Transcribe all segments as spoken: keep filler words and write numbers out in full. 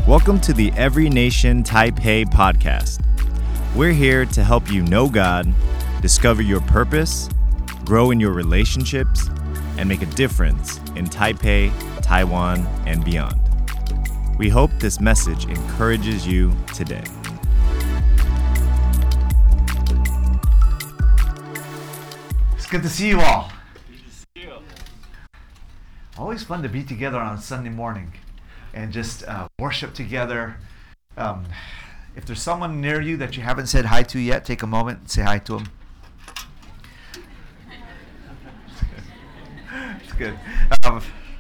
Welcome to the Every Nation Taipei podcast. We're here to help you know God, discover your purpose, grow in your relationships, and make a difference in Taipei, Taiwan, and beyond. We hope this message encourages you today. It's good to see you all. Good to see you. Always fun to be together on Sunday morning and just uh, worship together. Um, if there's someone near you that you haven't said hi to yet, take a moment and say hi to them. It's good. Um,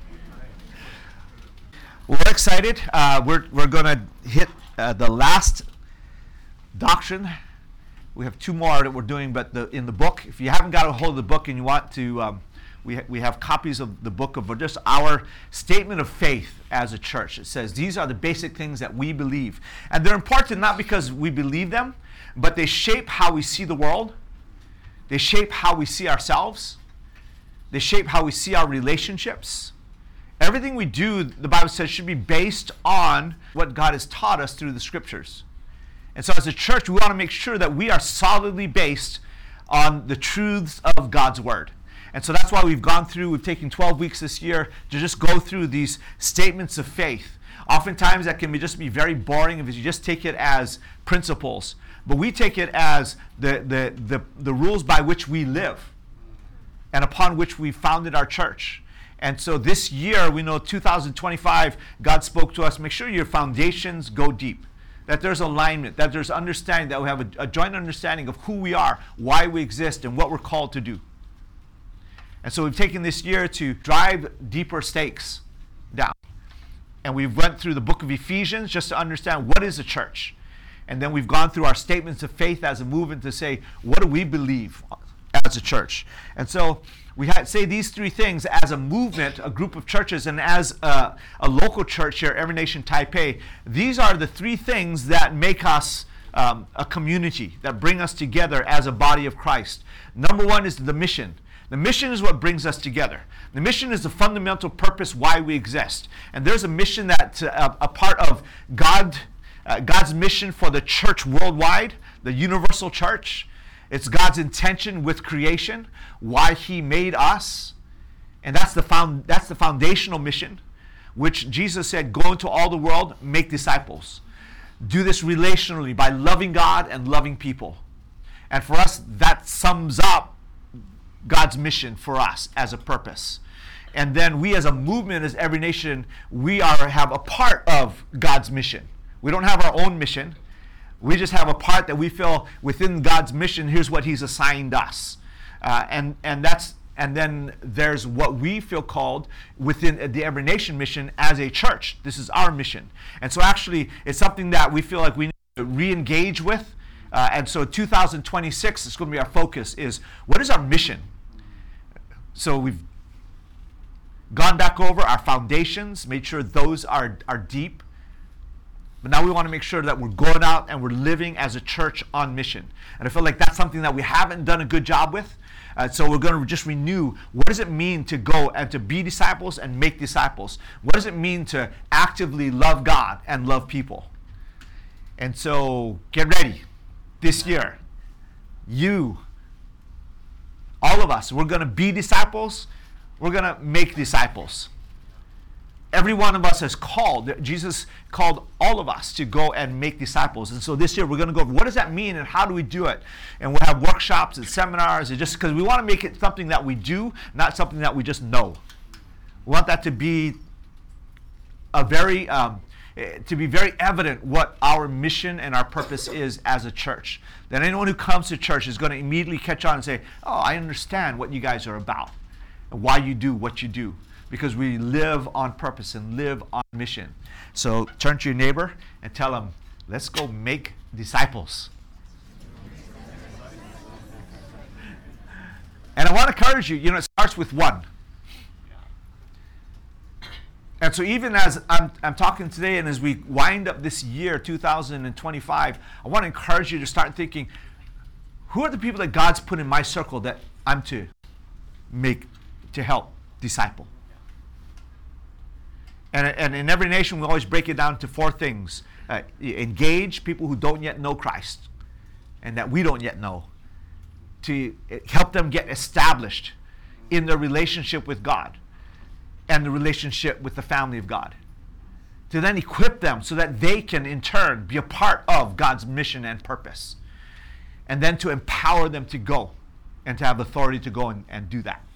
we're excited. Uh, we're we're going to hit uh, the last doctrine. We have two more that we're doing, but the, in the book, if you haven't got a hold of the book and you want to, um, we, ha- we have copies of the book of just our statement of faith as a church. It says these are the basic things that we believe. And they're important not because we believe them, but they shape how we see the world. They shape how we see ourselves. They shape how we see our relationships. Everything we do, the Bible says, should be based on what God has taught us through the scriptures. And so as a church, we want to make sure that we are solidly based on the truths of God's word. And so that's why we've gone through, we've taken twelve weeks this year to just go through these statements of faith. Oftentimes that can be just be very boring if you just take it as principles. But we take it as the, the, the, the rules by which we live and upon which we founded our church. And so this year, we know two thousand twenty-five, God spoke to us, make sure your foundations go deep. That there's alignment, that there's understanding, that we have a, a joint understanding of who we are, why we exist, and what we're called to do. And so we've taken this year to drive deeper stakes down. And we've went through the book of Ephesians just to understand what is a church. And then we've gone through our statements of faith as a movement to say, what do we believe as a church? And so we had, say these three things as a movement, a group of churches, and as a, a local church here, Every Nation Taipei. These are the three things that make us um, a community, that bring us together as a body of Christ. Number one is the mission. The mission is what brings us together. The mission is the fundamental purpose why we exist. And there's a mission that's a, a part of God, uh, God's mission for the church worldwide, the universal church. It's God's intention with creation, why he made us. And that's the found, that's the foundational mission, which Jesus said, go into all the world, make disciples. Do this relationally by loving God and loving people. And for us, that sums up God's mission for us as a purpose. And then we as a movement, as Every Nation, we are have a part of God's mission. We don't have our own mission. We just have a part that we feel within God's mission, here's what he's assigned us. Uh, and, and that's and then there's what we feel called within the Every Nation mission as a church. This is our mission. And so actually, it's something that we feel like we need to re-engage with. Uh, and so two thousand twenty-six is going to be our focus is, what is our mission? So we've gone back over our foundations, made sure those are, are deep. But now we want to make sure that we're going out and we're living as a church on mission. And I feel like that's something that we haven't done a good job with. Uh, so we're going to just renew, what does it mean to go and to be disciples and make disciples? What does it mean to actively love God and love people? And so get ready this year. You, all of us, we're going to be disciples. We're going to make disciples. Every one of us is called. Jesus called all of us to go and make disciples. And so this year we're going to go over what does that mean and how do we do it? And we'll have workshops and seminars, and just because we want to make it something that we do, not something that we just know. We want that to be a very, um, to be very evident what our mission and our purpose is as a church. That anyone who comes to church is going to immediately catch on and say, oh, I understand what you guys are about and why you do what you do. Because we live on purpose and live on mission. So turn to your neighbor and tell them, let's go make disciples. And I want to encourage you, you know, it starts with one. And so even as I'm, I'm talking today and as we wind up this year, two thousand twenty-five, I want to encourage you to start thinking, who are the people that God's put in my circle that I'm to make, to help disciple? And, and in Every Nation, we always break it down to four things. Uh, engage people who don't yet know Christ and that we don't yet know, to help them get established in their relationship with God and the relationship with the family of God. To then equip them so that they can in turn be a part of God's mission and purpose. And then to empower them to go and to have authority to go and, and do that.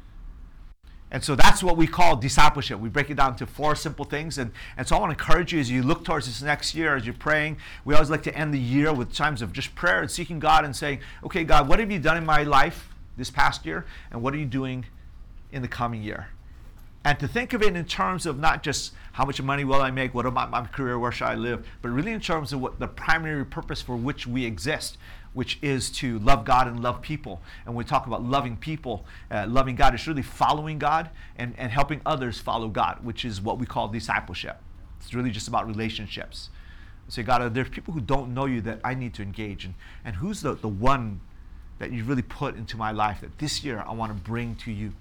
And so that's what we call discipleship. We break it down to four simple things. And, and so I want to encourage you as you look towards this next year, as you're praying. We always like to end the year with times of just prayer and seeking God and saying, okay, God, what have you done in my life this past year? And what are you doing in the coming year? And to think of it in terms of not just how much money will I make, what about my career, where shall I live, but really in terms of what the primary purpose for which we exist, which is to love God and love people. And when we talk about loving people, uh, loving God, it's really following God and, and helping others follow God, which is what we call discipleship. It's really just about relationships. Say, God, there's people who don't know you that I need to engage. And, and who's the, the one that you really put into my life that this year I want to bring to you?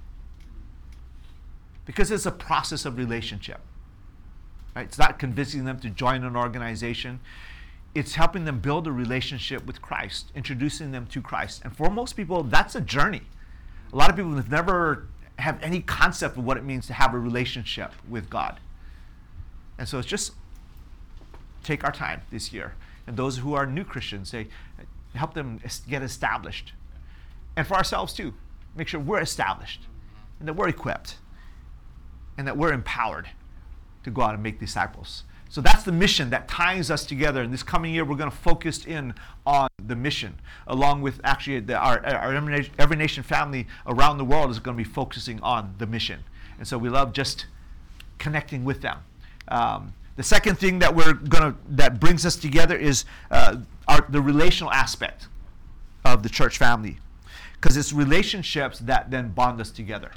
Because it's a process of relationship. Right? It's not convincing them to join an organization. It's helping them build a relationship with Christ, introducing them to Christ. And for most people, that's a journey. A lot of people have never have any concept of what it means to have a relationship with God. And so it's just take our time this year. And those who are new Christians, say, help them get established. And for ourselves too, make sure we're established and that we're equipped and that we're empowered to go out and make disciples. So that's the mission that ties us together. And this coming year, we're going to focus in on the mission, along with actually the, our, our Every Nation family around the world is going to be focusing on the mission. And so we love just connecting with them. Um, the second thing that we're going to that brings us together is uh, our, the relational aspect of the church family, because it's relationships that then bond us together.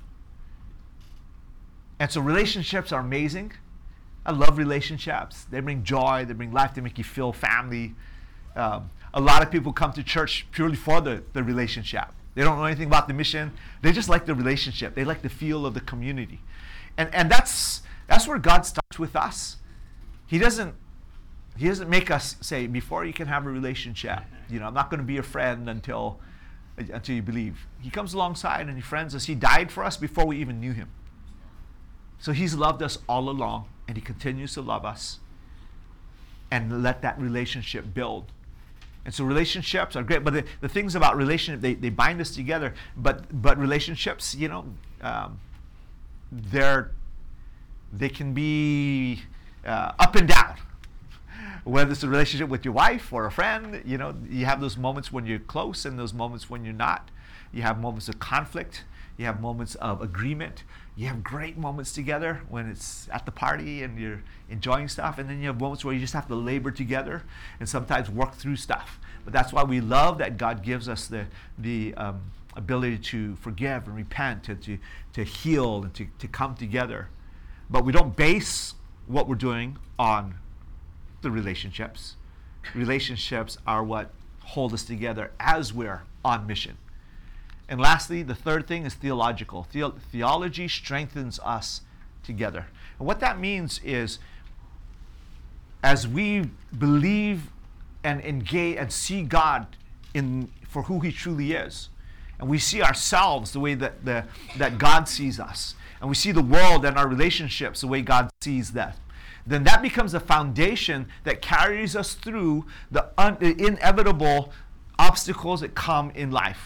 And so relationships are amazing. I love relationships. They bring joy, they bring life, they make you feel family. Um, a lot of people come to church purely for the, the relationship. They don't know anything about the mission. They just like the relationship. They like the feel of the community. And and that's that's where God starts with us. He doesn't He doesn't make us say, before you can have a relationship, you know, I'm not going to be your friend until until you believe. He comes alongside and he friends us. He died for us before we even knew him. So he's loved us all along, and he continues to love us and let that relationship build. And so relationships are great, but the, the things about relationship, they, they bind us together, but but relationships, you know, um, they're, they can be uh, up and down. Whether it's a relationship with your wife or a friend, you know, you have those moments when you're close and those moments when you're not. You have moments of conflict. You have moments of agreement. You have great moments together when it's at the party and you're enjoying stuff. And then you have moments where you just have to labor together and sometimes work through stuff. But that's why we love that God gives us the the um, ability to forgive and repent and to, to heal and to, to come together. But we don't base what we're doing on the relationships. Relationships are what hold us together as we're on mission. And lastly, the third thing is theological. The- theology strengthens us together. And what that means is, as we believe and engage and see God in for who he truly is, and we see ourselves the way that the that God sees us, and we see the world and our relationships the way God sees that, then that becomes a foundation that carries us through the, un- the inevitable obstacles that come in life.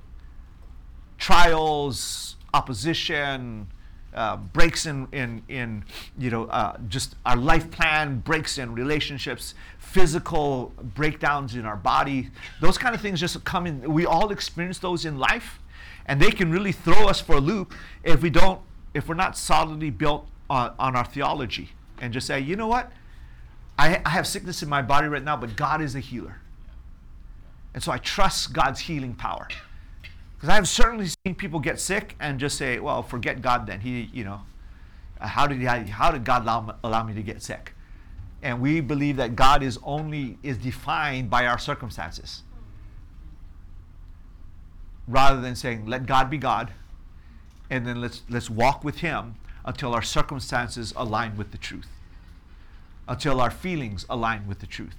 Trials, opposition, uh, breaks in, in, in you know, uh, just our life plan, breaks in relationships, physical breakdowns in our body. Those kind of things just come in. We all experience those in life, and they can really throw us for a loop if we don't, if we're not solidly built on, on our theology and just say, you know what, I, I have sickness in my body right now, but God is a healer. And so I trust God's healing power. Because I have certainly seen people get sick and just say, well, forget God then. He, you know, how did he, how did God allow, allow me to get sick? And we believe that God is only, is defined by our circumstances. Rather than saying, let God be God, and then let's let's walk with him until our circumstances align with the truth, until our feelings align with the truth.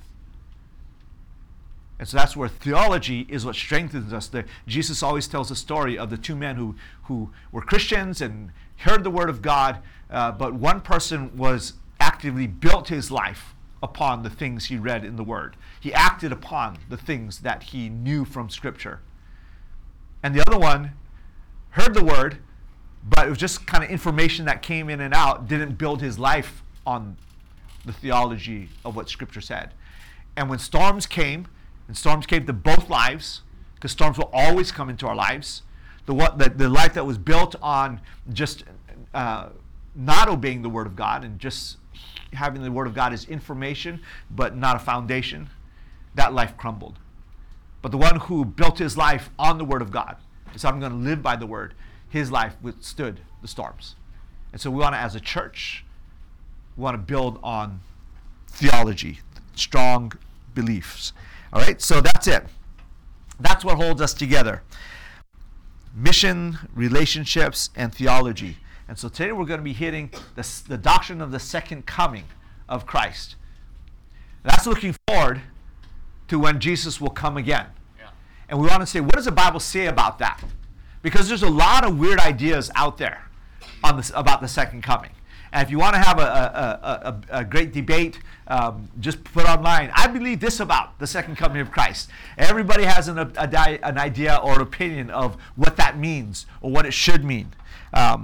And so that's where theology is what strengthens us. The, Jesus always tells the story of the two men who, who were Christians and heard the word of God, uh, but one person was actively built his life upon the things he read in the word. He acted upon the things that he knew from Scripture. And the other one heard the word, but it was just kind of information that came in and out, didn't build his life on the theology of what Scripture said. And when storms came, and storms came to both lives, because storms will always come into our lives, the, what, the, the life that was built on just uh, not obeying the Word of God and just having the Word of God as information, but not a foundation, that life crumbled. But the one who built his life on the Word of God, and said, I'm going to live by the Word, his life withstood the storms. And so we want to, as a church, we want to build on theology, strong beliefs. All right, so that's it. That's what holds us together. Mission, relationships, and theology. And so today we're going to be hitting the, the doctrine of the second coming of Christ. That's looking forward to when Jesus will come again. Yeah. And we want to say, what does the Bible say about that? Because there's a lot of weird ideas out there on this, about the second coming. And if you want to have a, a, a, a great debate, um, just put online, I believe this about the second coming of Christ. Everybody has an, a, an idea or an opinion of what that means or what it should mean. Um,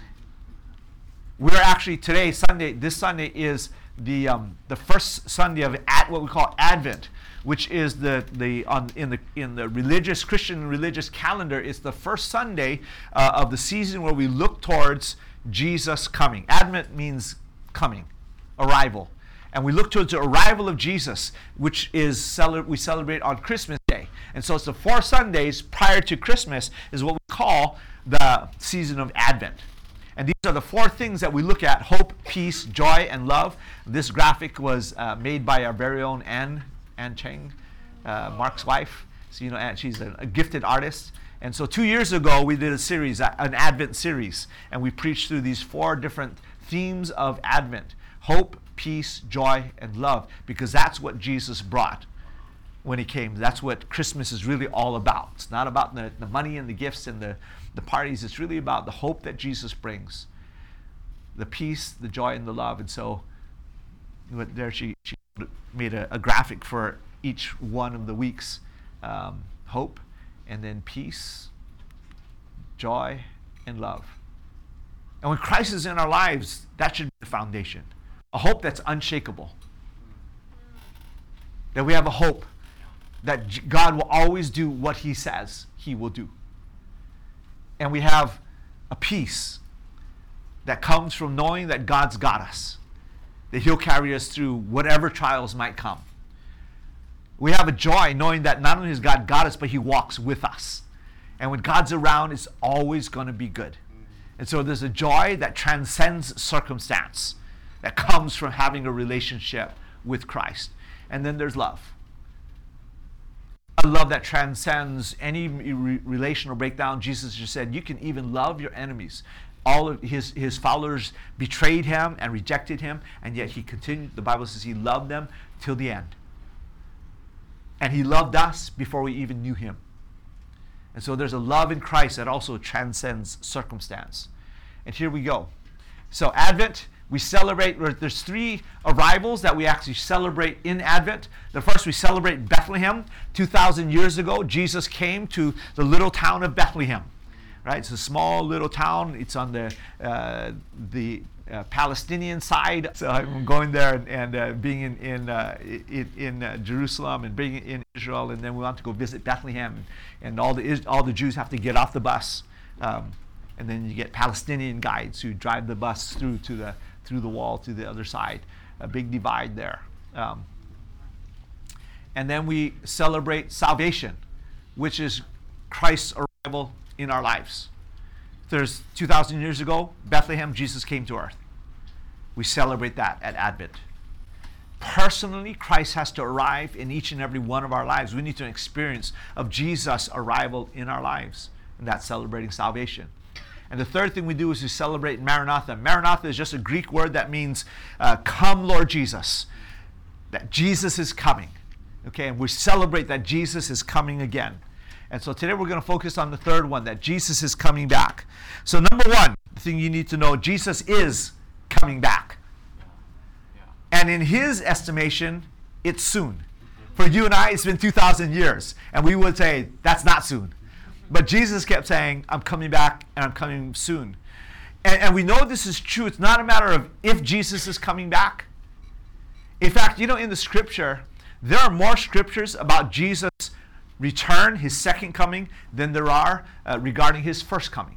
we're actually today, Sunday, this Sunday is the um, the first Sunday of at what we call Advent, which is the the on in the in the religious Christian religious calendar. It's the first Sunday uh, of the season where we look towards Jesus coming. Advent means coming, arrival, and we look towards the arrival of Jesus, which is cele- we celebrate on Christmas Day. And so it's the four Sundays prior to Christmas is what we call the season of Advent. And these are the four things that we look at: hope, peace, joy, and love. This graphic was uh, made by our very own Ann, Ann Cheng, uh, Mark's wife. So, you know, Ann, she's a, a gifted artist. And so two years ago, we did a series, an Advent series, and we preached through these four different themes of Advent: hope, peace, joy, and love, because that's what Jesus brought when he came. That's what Christmas is really all about. It's not about the, the money and the gifts and the, the parties. It's really about the hope that Jesus brings, the peace, the joy, and the love. And so there she, she made a, a graphic for each one of the weeks. Um, hope, and then peace, joy, and love. And when Christ is in our lives, that should be the foundation. A hope that's unshakable. That we have a hope that God will always do what he says he will do. And we have a peace that comes from knowing that God's got us, that he'll carry us through whatever trials might come. We have a joy knowing that not only has God got us, but he walks with us. And when God's around, it's always going to be good. And so there's a joy that transcends circumstance, that comes from having a relationship with Christ. And then there's love. A love that transcends any re- relational breakdown. Jesus just said, you can even love your enemies. All of his, his followers betrayed him and rejected him, and yet he continued. The Bible says he loved them till the end. And he loved us before we even knew him. And so there's a love in Christ that also transcends circumstance. And here we go. So Advent, we celebrate, there's three arrivals that we actually celebrate in Advent. The first, we celebrate Bethlehem. two thousand years ago, Jesus came to the little town of Bethlehem. Right? It's a small little town. It's on the uh, the uh, Palestinian side. So I'm going there and, and uh, being in in uh, in, in uh, Jerusalem and being in Israel, and then we want to go visit Bethlehem, and all the all the Jews have to get off the bus, um, and then you get Palestinian guides who drive the bus through to the through the wall to the other side. A big divide there, um, and then we celebrate salvation, which is Christ's arrival in our lives. There's two thousand years ago, Bethlehem, Jesus came to earth. We celebrate that at Advent. Personally, Christ has to arrive in each and every one of our lives. We need to experience of Jesus' arrival in our lives, and that's celebrating salvation. And the third thing we do is we celebrate Maranatha. Maranatha is just a Greek word that means, uh, come Lord Jesus. That Jesus is coming. Okay, and we celebrate that Jesus is coming again. And so today we're going to focus on the third one, that Jesus is coming back. So number one, the thing you need to know, Jesus is coming back. Yeah. Yeah. And in his estimation, it's soon. For you and I, it's been two thousand years. And we would say, that's not soon. But Jesus kept saying, I'm coming back and I'm coming soon. And, and we know this is true. It's not a matter of if Jesus is coming back. In fact, you know, in the scripture, there are more scriptures about Jesus' return, his second coming, than there are uh, regarding his first coming.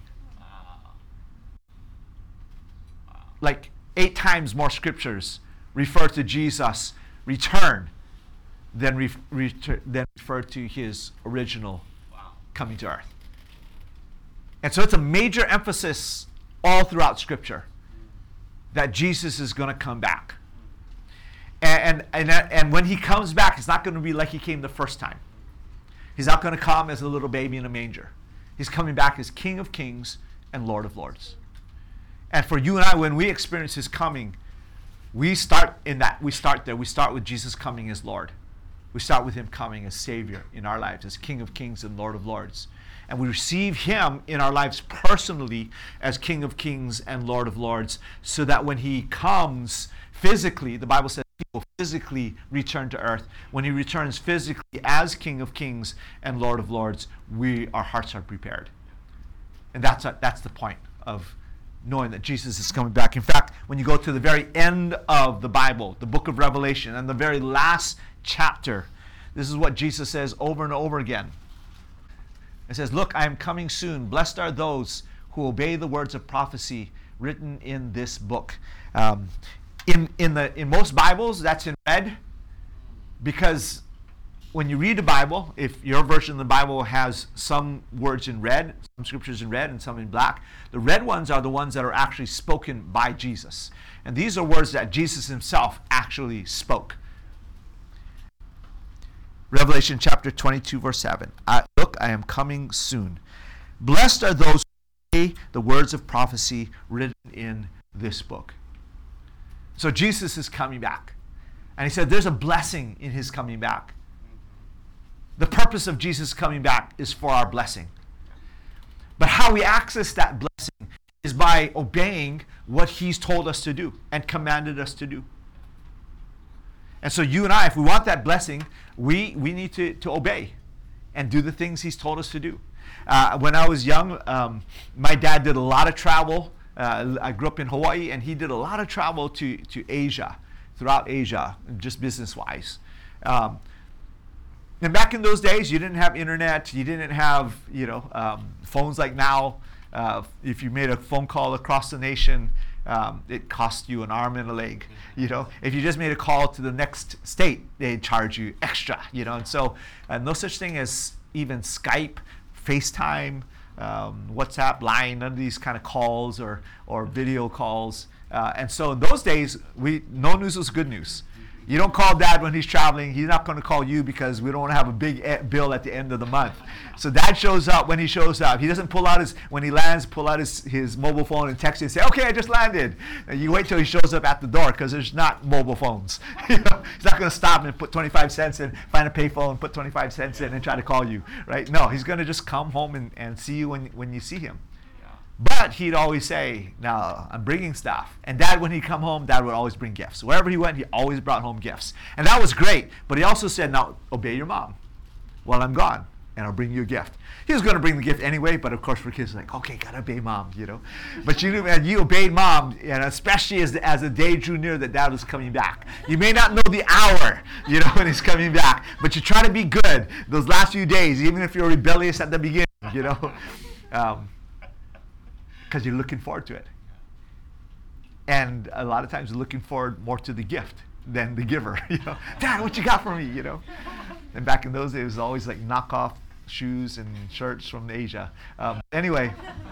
Like eight times more scriptures refer to Jesus' return than, re- retur- than refer to his original wow. coming to earth. And so it's a major emphasis all throughout scripture that Jesus is going to come back. And, and, and, and when he comes back, it's not going to be like he came the first time. He's not going to come as a little baby in a manger. He's coming back as King of Kings and Lord of Lords. And for you and I, when we experience his coming, we start in that. We start there. We start with Jesus coming as Lord. We start with him coming as Savior in our lives, as King of Kings and Lord of Lords. And we receive him in our lives personally as King of Kings and Lord of Lords, so that when he comes physically, the Bible says he will physically return to earth. When he returns physically as King of Kings and Lord of Lords, we, our hearts are prepared. And that's, a, that's the point of knowing that Jesus is coming back. In fact, when you go to the very end of the Bible, the book of Revelation, and the very last chapter, this is what Jesus says over and over again. It says, look, I am coming soon. Blessed are those who obey the words of prophecy written in this book. Um, in, in, the, in most Bibles, that's in red, because when you read the Bible, if your version of the Bible has some words in red, some scriptures in red and some in black, the red ones are the ones that are actually spoken by Jesus. And these are words that Jesus himself actually spoke. Revelation chapter twenty-two, verse seven. I, look, I am coming soon. Blessed are those who obey the words of prophecy written in this book. So Jesus is coming back. And he said there's a blessing in his coming back. The purpose of Jesus coming back is for our blessing. But how we access that blessing is by obeying what he's told us to do and commanded us to do. And so you and I, if we want that blessing, we, we need to, to obey and do the things he's told us to do. Uh, when I was young, um, my dad did a lot of travel. Uh, I grew up in Hawaii, and he did a lot of travel to, to Asia, throughout Asia, just business-wise. Um, and back in those days, you didn't have internet. You didn't have, you know, um, phones like now. Uh, if you made a phone call across the nation, Um, it cost you an arm and a leg, you know. If you just made a call to the next state, they'd charge you extra, you know. And so, uh, no such thing as even Skype, FaceTime, um, WhatsApp, Line, none of these kind of calls or or video calls. Uh, and so, in those days, we no news was good news. You don't call dad when he's traveling. He's not going to call you because we don't want to have a big e- bill at the end of the month. So dad shows up when he shows up. He doesn't pull out his, when he lands, pull out his, his mobile phone and text you and say, okay, I just landed. And you wait till he shows up at the door, because there's not mobile phones. You know, he's not going to stop and put twenty-five cents in, find a payphone, put twenty-five cents in and try to call you, right? No, he's going to just come home and, and see you when, when you see him. But he'd always say, no, I'm bringing stuff. And dad, when he'd come home, dad would always bring gifts. Wherever he went, he always brought home gifts. And that was great. But he also said, now, obey your mom while I'm gone, and I'll bring you a gift. He was going to bring the gift anyway, but of course for kids, like, okay, got to obey mom, you know. But you, man, you obeyed mom, and especially as the, as the day drew near that dad was coming back. You may not know the hour, you know, when he's coming back, but you try to be good those last few days, even if you're rebellious at the beginning, you know. Um, because you're looking forward to it. And a lot of times you're looking forward more to the gift than the giver. You know, Dad, what you got for me? You know, and back in those days, it was always like knockoff shoes and shirts from Asia. Um, anyway,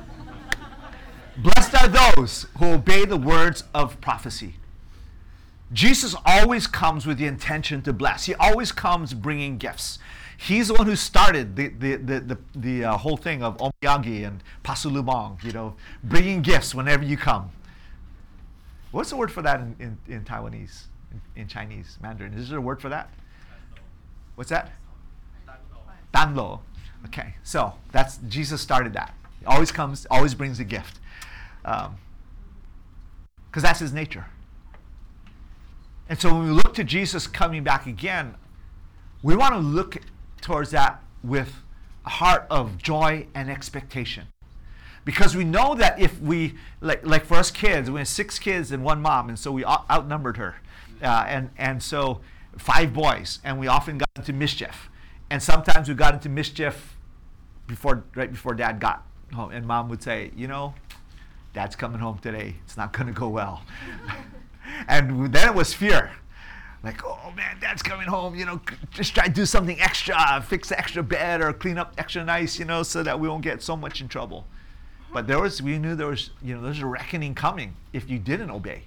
blessed are those who obey the words of prophecy. Jesus always comes with the intention to bless. He always comes bringing gifts. He's the one who started the the the the, the uh, whole thing of omiyage and pasulubong, you know, bringing gifts whenever you come. What's the word for that in, in, in Taiwanese, in, in Chinese, Mandarin? Is there a word for that? What's that? Danlo. Okay, so that's Jesus started that. He always comes, always brings a gift. Um, because that's his nature. And so when we look to Jesus coming back again, we want to look towards that with a heart of joy and expectation. Because we know that if we, like, like for us kids, we had six kids and one mom, and so we out- outnumbered her. Uh, and, and so five boys, and we often got into mischief. And sometimes we got into mischief before, right before Dad got home. And Mom would say, you know, Dad's coming home today. It's not going to go well. And then it was fear. Like, oh man, Dad's coming home, you know, just try to do something extra, fix the extra bed or clean up extra nice, you know, so that we won't get so much in trouble. But there was, we knew there was, you know, there's a reckoning coming if you didn't obey.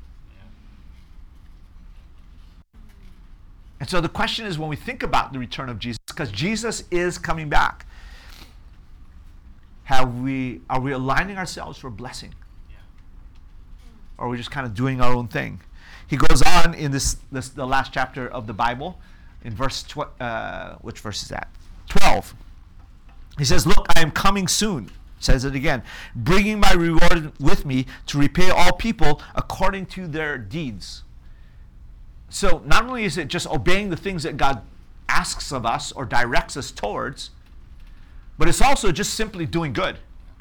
And so the question is, when we think about the return of Jesus, because Jesus is coming back, have we, are we aligning ourselves for blessing? Or are we just kind of doing our own thing? He goes on in this, this the last chapter of the Bible, in verse, tw- uh, which verse is that? twelve. He says, look, I am coming soon. Says it again. Bringing my reward with me to repay all people according to their deeds. So not only is it just obeying the things that God asks of us or directs us towards, but it's also just simply doing good.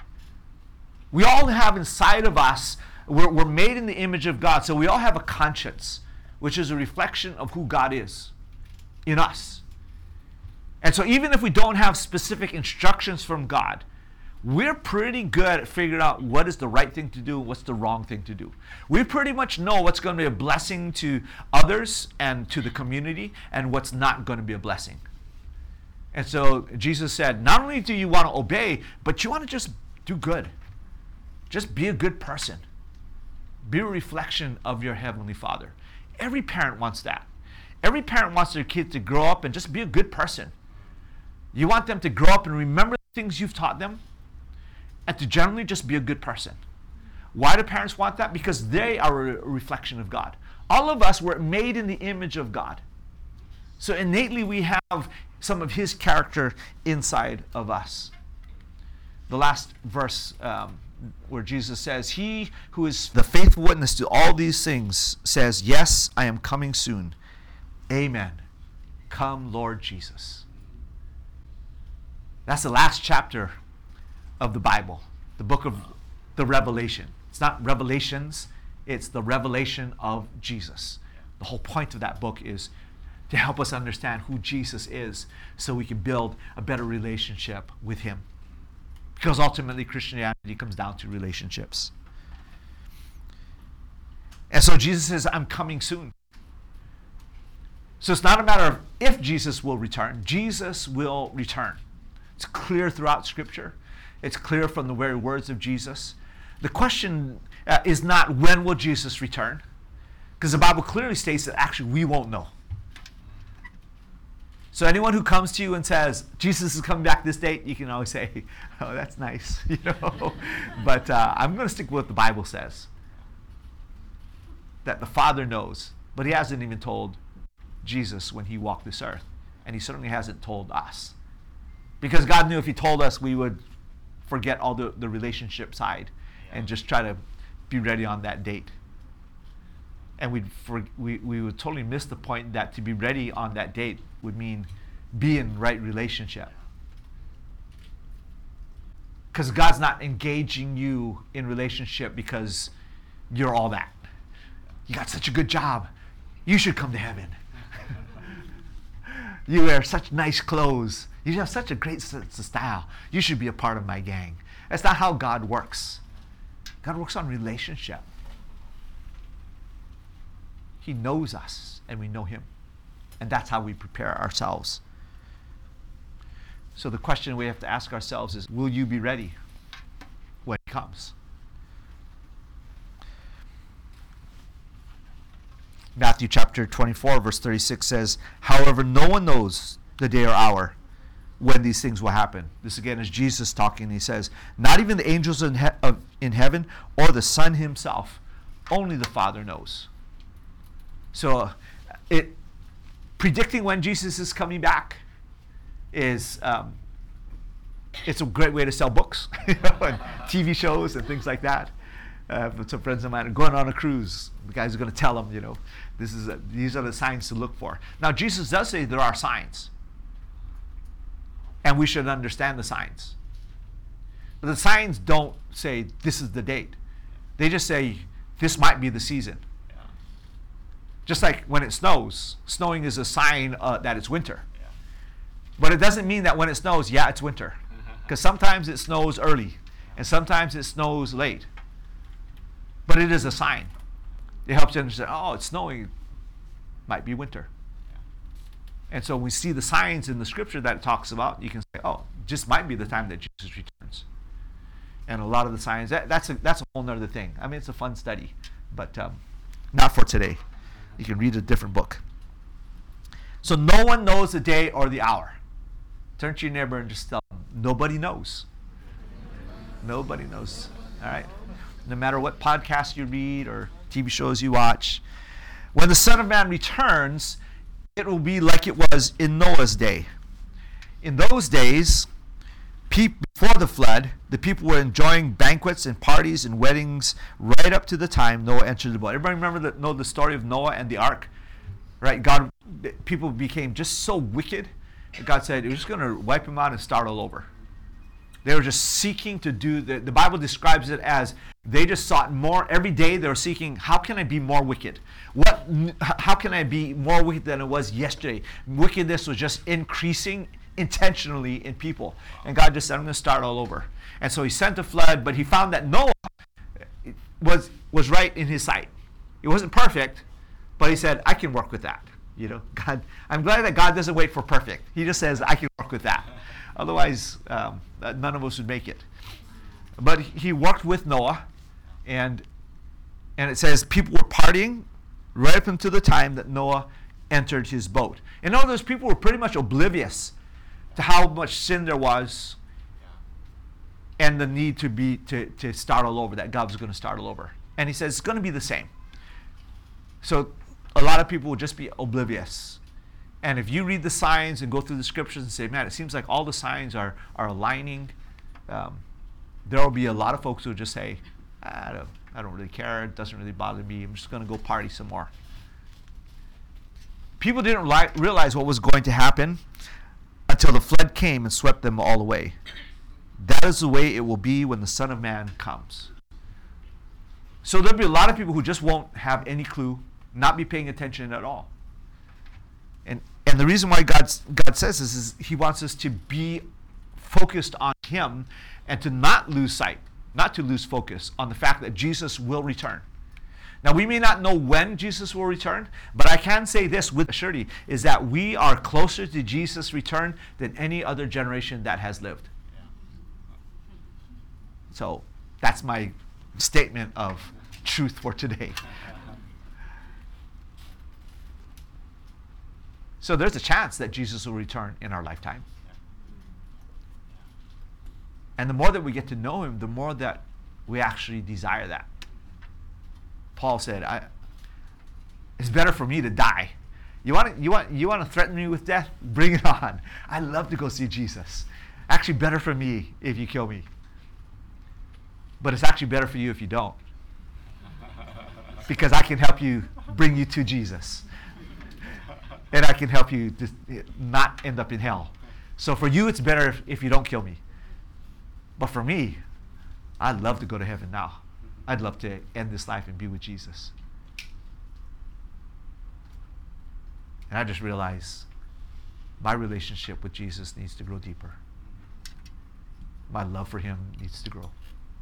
We all have inside of us, We're, we're made in the image of God, so we all have a conscience, which is a reflection of who God is in us. And so even if we don't have specific instructions from God, we're pretty good at figuring out what is the right thing to do, what's the wrong thing to do. We pretty much know what's going to be a blessing to others and to the community, and what's not going to be a blessing. And so Jesus said, not only do you want to obey, but you want to just do good. Just be a good person. Be a reflection of your Heavenly Father. Every parent wants that. Every parent wants their kid to grow up and just be a good person. You want them to grow up and remember the things you've taught them, and to generally just be a good person. Why do parents want that? Because they are a reflection of God. All of us were made in the image of God. So innately we have some of His character inside of us. The last verse, um, where Jesus says, he who is the faithful witness to all these things says, yes, I am coming soon. Amen. Come, Lord Jesus. That's the last chapter of the Bible, the book of the Revelation. It's not Revelations, it's the revelation of Jesus. The whole point of that book is to help us understand who Jesus is so we can build a better relationship with Him. Because ultimately Christianity comes down to relationships. And so Jesus says, I'm coming soon. So it's not a matter of if Jesus will return. Jesus will return. It's clear throughout Scripture. It's clear from the very words of Jesus. The question uh, is not when will Jesus return? Because the Bible clearly states that actually we won't know. So anyone who comes to you and says, Jesus is coming back this date, you can always say, oh, that's nice, you know. But uh, I'm going to stick with what the Bible says. That the Father knows, but He hasn't even told Jesus when He walked this earth. And He certainly hasn't told us. Because God knew if He told us, we would forget all the, the relationship side and just try to be ready on that date. And we'd for, we, we would totally miss the point that to be ready on that date would mean be in right relationship. Because God's not engaging you in relationship because you're all that. You got such a good job. You should come to heaven. You wear such nice clothes. You have such a great sense of style. You should be a part of my gang. That's not how God works. God works on relationship. He knows us, and we know Him. And that's how we prepare ourselves. So the question we have to ask ourselves is, will you be ready when He comes? Matthew chapter twenty-four, verse thirty-six says, however, no one knows the day or hour, when these things will happen. This again is Jesus talking. He says, not even the angels in, he- of, in heaven or the Son himself, only the Father knows. So uh, it predicting when Jesus is coming back is um, it's a great way to sell books, you know, and T V shows and things like that. Uh, but some friends of mine are going on a cruise. The guys are going to tell them, you know, this is a, these are the signs to look for. Now, Jesus does say there are signs, and we should understand the signs. But the signs don't say this is the date. They just say this might be the season. Yeah. Just like when it snows, snowing is a sign uh, that it's winter. Yeah. But it doesn't mean that when it snows, yeah, it's winter. Because sometimes it snows early, and sometimes it snows late. But it is a sign. It helps you understand, oh, it's snowing. Might be winter. Yeah. And so when we see the signs in the scripture that it talks about, you can say, oh, just might be the time that Jesus returns. And a lot of the signs, that, that's, a, that's a whole nother thing. I mean, it's a fun study, but um, not for today. You can read a different book. So no one knows the day or the hour. Turn to your neighbor and just tell them, nobody knows. Nobody knows. All right? No matter what podcast you read or T V shows you watch. When the Son of Man returns, it will be like it was in Noah's day. In those days, pe- before the flood, the people were enjoying banquets and parties and weddings right up to the time Noah entered the boat. Everybody remember the, know the story of Noah and the ark? Right? God, people became just so wicked that God said, we're just going to wipe them out and start all over. They were just seeking to do, the, the Bible describes it as they just sought more. Every day they were seeking, how can I be more wicked? What? How can I be more wicked than it was yesterday? Wickedness was just increasing intentionally in people. And God just said, I'm going to start all over. And so he sent a flood, but he found that Noah was, was right in his sight. It wasn't perfect, but he said, I can work with that. You know, God, I'm glad that God doesn't wait for perfect. He just says, I can work with that. Otherwise, um, none of us would make it. But he worked with Noah, and and it says people were partying right up until the time that Noah entered his boat. In other words, people were pretty much oblivious to how much sin there was and the need to be to, to start all over, that God was going to start all over. And he says it's going to be the same. So a lot of people will just be oblivious. And if you read the signs and go through the scriptures and say, man, it seems like all the signs are, are aligning, um, there will be a lot of folks who will just say, I don't, I don't really care. It doesn't really bother me. I'm just going to go party some more. People didn't li- realize what was going to happen until the flood came and swept them all away. That is the way it will be when the Son of Man comes. So there'll be a lot of people who just won't have any clue, not be paying attention at all. And and the reason why God's, God says this is he wants us to be focused on him and to not lose sight, not to lose focus on the fact that Jesus will return. Now, we may not know when Jesus will return, but I can say this with surety, is that we are closer to Jesus' return than any other generation that has lived. Yeah. So that's my statement of truth for today. So there's a chance that Jesus will return in our lifetime. And the more that we get to know him, the more that we actually desire that. Paul said, I, it's better for me to die. You want to, you want, you want to threaten me with death? Bring it on. I'd love to go see Jesus. Actually, better for me if you kill me. But it's actually better for you if you don't. Because I can help you bring you to Jesus. And I can help you to not end up in hell. So for you, it's better if, if you don't kill me. But for me, I'd love to go to heaven now. I'd love to end this life and be with Jesus. And I just realized my relationship with Jesus needs to grow deeper. My love for him needs to grow.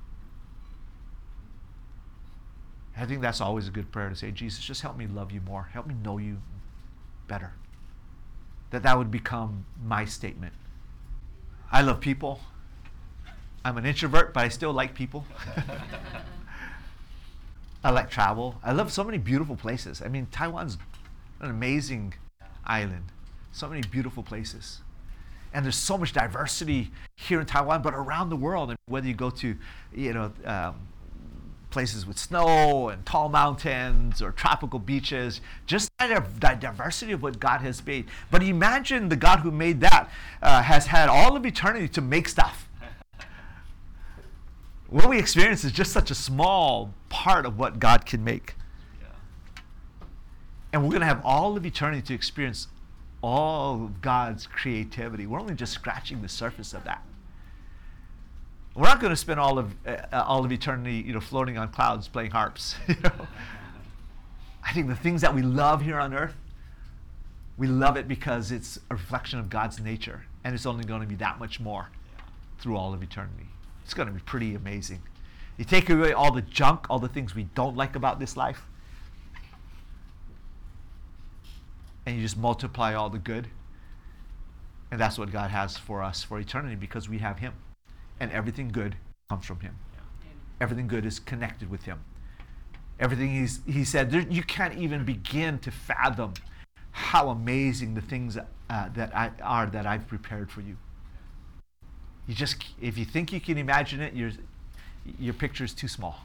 I think that's always a good prayer to say, Jesus, just help me love you more. Help me know you better. That that would become my statement. I love people. I'm an introvert, but I still like people. I like travel. I love so many beautiful places. I mean, Taiwan's an amazing island. So many beautiful places. And there's so much diversity here in Taiwan, but around the world. And whether you go to, you know, um, places with snow and tall mountains or tropical beaches, just the diversity of what God has made. But imagine the God who made that uh, has had all of eternity to make stuff. What we experience is just such a small part of what God can make. Yeah. And we're going to have all of eternity to experience all of God's creativity. We're only just scratching the surface of that. We're not going to spend all of uh, all of eternity, you know, floating on clouds playing harps. You know? I think the things that we love here on earth, we love it because it's a reflection of God's nature, and it's only going to be that much more through all of eternity. It's going to be pretty amazing. You take away all the junk, all the things we don't like about this life, and you just multiply all the good. And that's what God has for us for eternity, because we have Him. And everything good comes from Him. Yeah. Everything good is connected with Him. Everything he's, He said, there, you can't even begin to fathom how amazing the things uh, that I, are that I've prepared for you. You just, if you think you can imagine it, your your picture is too small.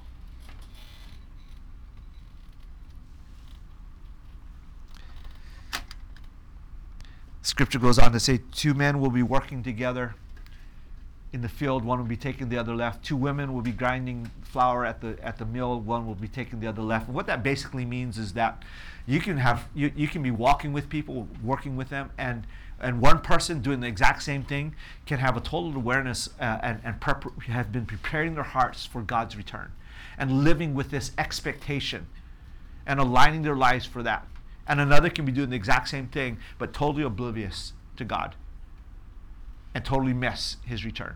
Scripture goes on to say, two men will be working together in the field, one will be taking the other left. Two women will be grinding flour at the at the mill, one will be taking the other left. And what that basically means is that you can have you, you can be walking with people, working with them, and and one person doing the exact same thing can have a total awareness uh, and, and prep- have been preparing their hearts for God's return and living with this expectation and aligning their lives for that. And another can be doing the exact same thing, but totally oblivious to God and totally miss His return.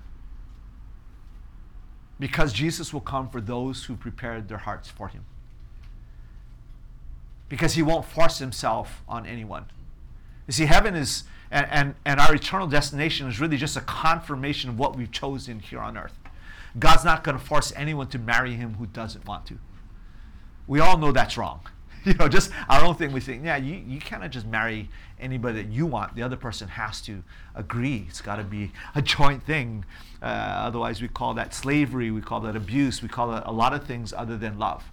Because Jesus will come for those who prepared their hearts for Him. Because He won't force Himself on anyone. You see, heaven is, and, and, and our eternal destination is really just a confirmation of what we've chosen here on earth. God's not going to force anyone to marry Him who doesn't want to. We all know that's wrong. You know, just our own thing, we think, yeah, you, you cannot just marry anybody that you want. The other person has to agree. It's got to be a joint thing. Uh, otherwise, we call that slavery. We call that abuse. We call it a lot of things other than love.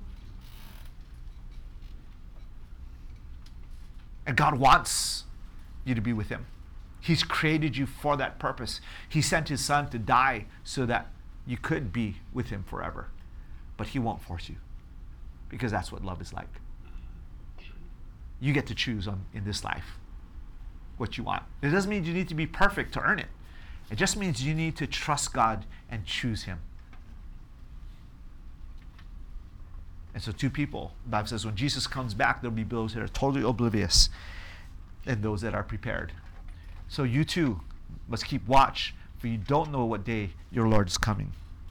And God wants you to be with Him. He's created you for that purpose. He sent His Son to die so that you could be with Him forever. But He won't force you, because that's what love is like. You get to choose on, in this life what you want. It doesn't mean you need to be perfect to earn it. It just means you need to trust God and choose Him. And so two people, the Bible says, when Jesus comes back, there'll be those that are totally oblivious and those that are prepared. So you too must keep watch, for you don't know what day your Lord is coming.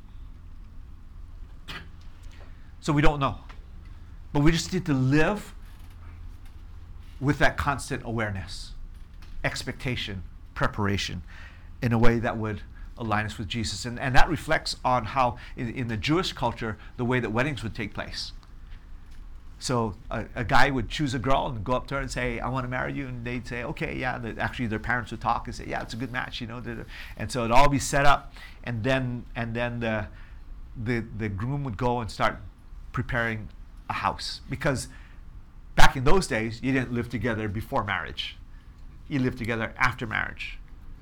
So we don't know. But we just need to live with that constant awareness, expectation, preparation, in a way that would align us with Jesus. And, and that reflects on how, in, in the Jewish culture, the way that weddings would take place. So a, a guy would choose a girl and go up to her and say, I want to marry you. And they'd say, okay, yeah. The, actually, their parents would talk and say, yeah, it's a good match, you know. And so it'd all be set up. And then and then the the, the groom would go and start preparing a house. Because back in those days, you didn't live together before marriage. You lived together after marriage.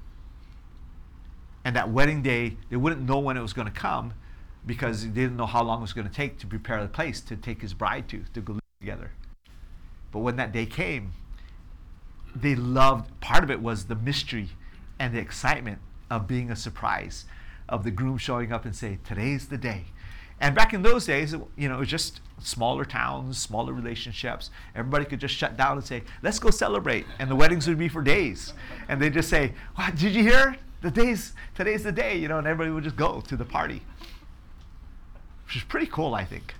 And that wedding day, they wouldn't know when it was going to come, because they didn't know how long it was going to take to prepare the place to take his bride to, to go live together. But when that day came, they loved, part of it was the mystery and the excitement of being a surprise, of the groom showing up and say, today's the day. And back in those days, you know, it was just smaller towns, smaller relationships. Everybody could just shut down and say, let's go celebrate. And the weddings would be for days. And they'd just say, what, did you hear? The day's, today's the day, you know, and everybody would just go to the party. Which is pretty cool, I think.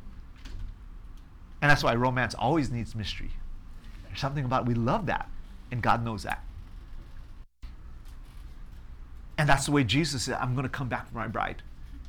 And that's why romance always needs mystery. There's something about it, we love that. And God knows that. And that's the way Jesus said, I'm going to come back for my bride.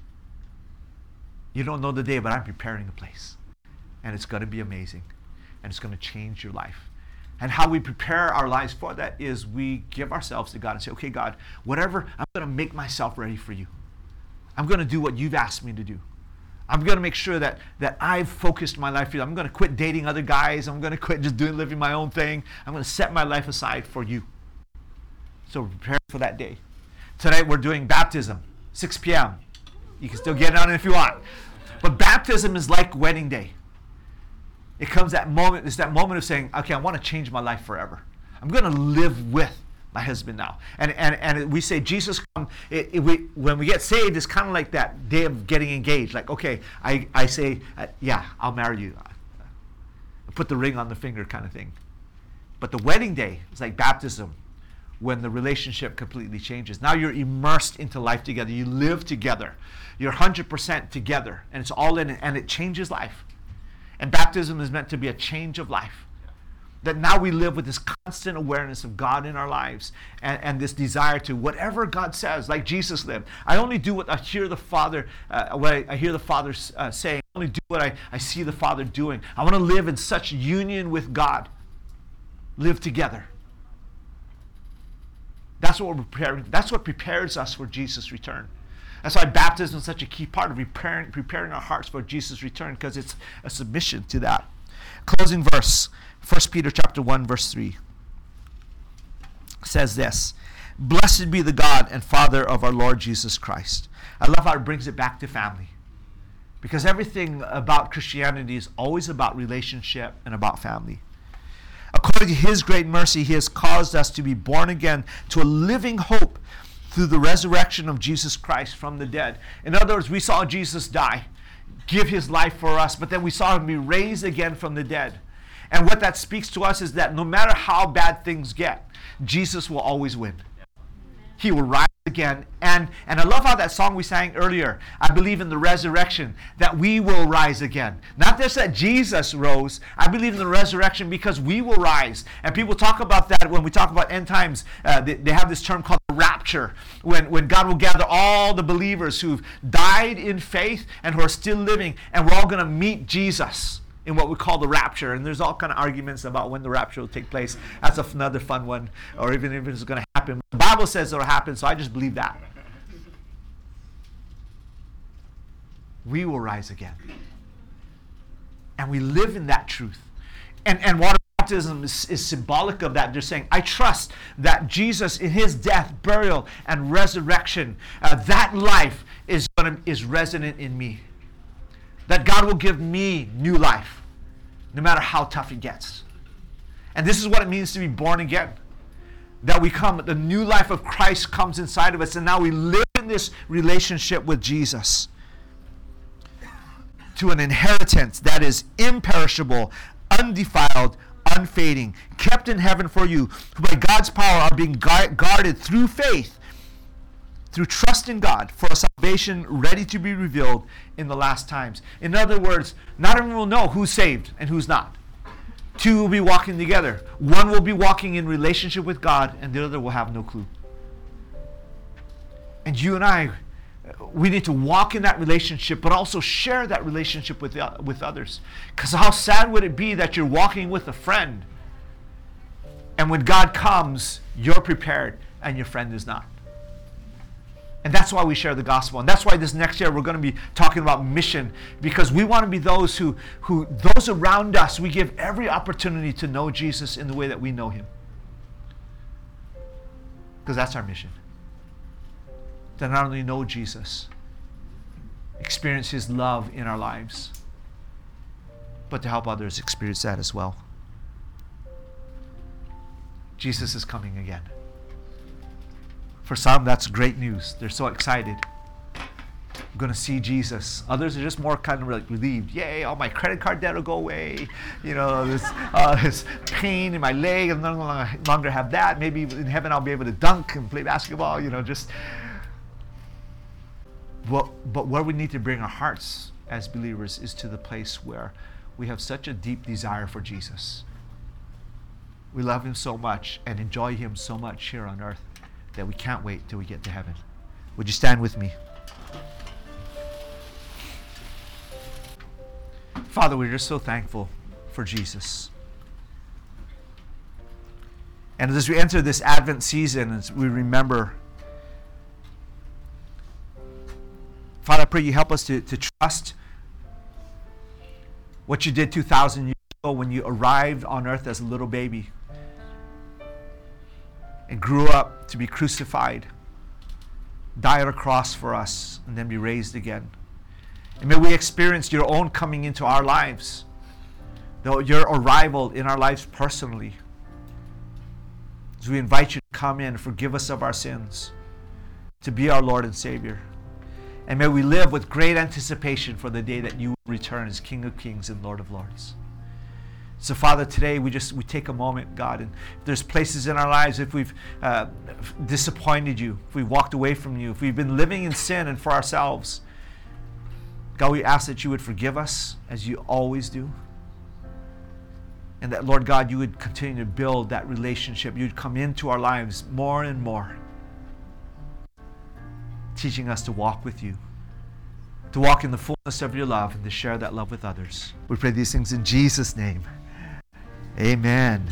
You don't know the day, but I'm preparing a place. And it's going to be amazing. And it's going to change your life. And how we prepare our lives for that is we give ourselves to God and say, okay, God, whatever, I'm going to make myself ready for you. I'm going to do what you've asked me to do. I'm going to make sure that, that I've focused my life for you. I'm going to quit dating other guys. I'm going to quit just doing living my own thing. I'm going to set my life aside for you. So prepare for that day. Tonight we're doing baptism, six p.m. You can still get on it if you want. But baptism is like wedding day. It comes that moment, it's that moment of saying, okay, I want to change my life forever. I'm going to live with my husband now. And and, and we say, Jesus, come. It, it, we, when we get saved, it's kind of like that day of getting engaged. Like, okay, I, I say, uh, yeah, I'll marry you. I put the ring on the finger kind of thing. But the wedding day is like baptism, when the relationship completely changes. Now you're immersed into life together. You live together. You're one hundred percent together. And it's all in it, and it changes life. And baptism is meant to be a change of life. That now we live with this constant awareness of God in our lives, and, and this desire to whatever God says, like Jesus lived. I only do what I hear the Father, uh, what I, I hear the Father uh, saying. I only do what I, I see the Father doing. I want to live in such union with God. Live together. That's what we're preparing. That's what prepares us for Jesus' return. That's why baptism is such a key part of preparing, preparing our hearts for Jesus' return, because it's a submission to that. Closing verse, First Peter chapter one, verse three, says this: Blessed be the God and Father of our Lord Jesus Christ. I love how it brings it back to family, because everything about Christianity is always about relationship and about family. According to his great mercy, he has caused us to be born again to a living hope through the resurrection of Jesus Christ from the dead. In other words, we saw Jesus die, give his life for us, but then we saw him be raised again from the dead. And what that speaks to us is that no matter how bad things get, Jesus will always win. He will rise again. And, and I love how that song we sang earlier, I believe in the resurrection, that we will rise again. Not just that Jesus rose, I believe in the resurrection because we will rise. And people talk about that when we talk about end times. Uh, they, they have this term called the rapture, when, when God will gather all the believers who've died in faith and who are still living, and we're all going to meet Jesus in what we call the rapture. And there's all kind of arguments about when the rapture will take place. That's another fun one, or even if it's going to happen. The Bible says it'll happen, so I just believe that. We will rise again. And we live in that truth. And, and water baptism is, is symbolic of that. They're saying, I trust that Jesus, in his death, burial, and resurrection, uh, that life is, gonna, is resonant in me. That God will give me new life, no matter how tough it gets. And this is what it means to be born again. That we come, the new life of Christ comes inside of us, and now we live in this relationship with Jesus to an inheritance that is imperishable, undefiled, unfading, kept in heaven for you, who by God's power are being guarded through faith, through trust in God, for a salvation ready to be revealed in the last times. In other words, not everyone will know who's saved and who's not. Two will be walking together. One will be walking in relationship with God, and the other will have no clue. And you and I, we need to walk in that relationship, but also share that relationship with, uh, with others. Because how sad would it be that you're walking with a friend, and when God comes, you're prepared, and your friend is not. And that's why we share the gospel. And that's why this next year we're going to be talking about mission, because we want to be those who, who, those around us, we give every opportunity to know Jesus in the way that we know him. Because that's our mission. To not only know Jesus, experience his love in our lives, but to help others experience that as well. Jesus is coming again. For some, that's great news. They're so excited. I'm going to see Jesus. Others are just more kind of like relieved. Yay, all my credit card debt will go away. You know, this, uh, this pain in my leg, I'm no longer have that. Maybe in heaven I'll be able to dunk and play basketball. You know, just. Well, but where we need to bring our hearts as believers is to the place where we have such a deep desire for Jesus. We love him so much and enjoy him so much here on earth that we can't wait till we get to heaven. Would you stand with me? Father, we're just so thankful for Jesus. And as we enter this Advent season, as we remember, Father, I pray you help us to, to trust what you did two thousand years ago when you arrived on earth as a little baby and grew up to be crucified, die on a cross for us, and then be raised again. And may we experience your own coming into our lives, though your arrival in our lives personally. As we invite you to come in, forgive us of our sins, to be our Lord and Savior. And may we live with great anticipation for the day that you will return as King of Kings and Lord of Lords. So, Father, today we just we take a moment, God, and if there's places in our lives, if we've uh, disappointed you, if we walked away from you, if we've been living in sin and for ourselves, God, we ask that you would forgive us as you always do. And that, Lord God, you would continue to build that relationship. You'd come into our lives more and more, teaching us to walk with you, to walk in the fullness of your love, and to share that love with others. We pray these things in Jesus' name. Amen.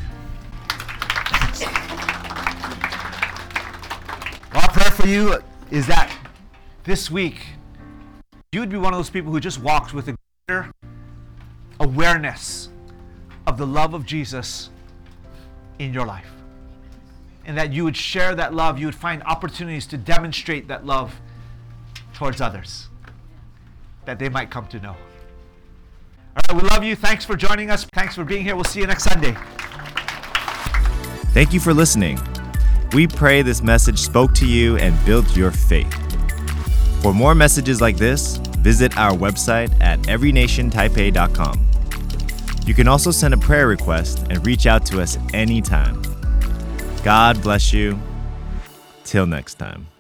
Our prayer for you is that this week you would be one of those people who just walks with a greater awareness of the love of Jesus in your life. And that you would share that love, you would find opportunities to demonstrate that love towards others, that they might come to know. All right, we love you. Thanks for joining us. Thanks for being here. We'll see you next Sunday. Thank you for listening. We pray this message spoke to you and built your faith. For more messages like this, visit our website at every nation taipei dot com. You can also send a prayer request and reach out to us anytime. God bless you. Till next time.